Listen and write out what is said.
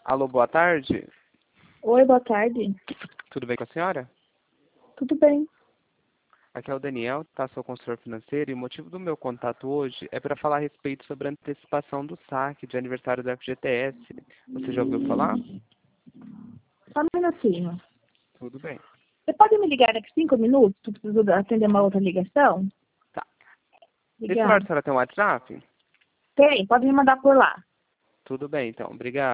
Alô, boa tarde. Oi, boa tarde. Tudo bem com a senhora? Tudo bem? Aqui é o Daniel, tá? Sou consultor financeiro e o motivo do meu contato hoje é para falar a respeito sobre a antecipação do saque de aniversário do FGTS. Você já ouviu falar? Só um minutinho. Tudo bem. Você pode me ligar daqui 5 minutos? Tu preciso atender uma outra ligação? Tá. Esse celular Obrigada. a senhora tem um WhatsApp? Tem, pode me mandar por lá. Tudo bem, então. Obrigado.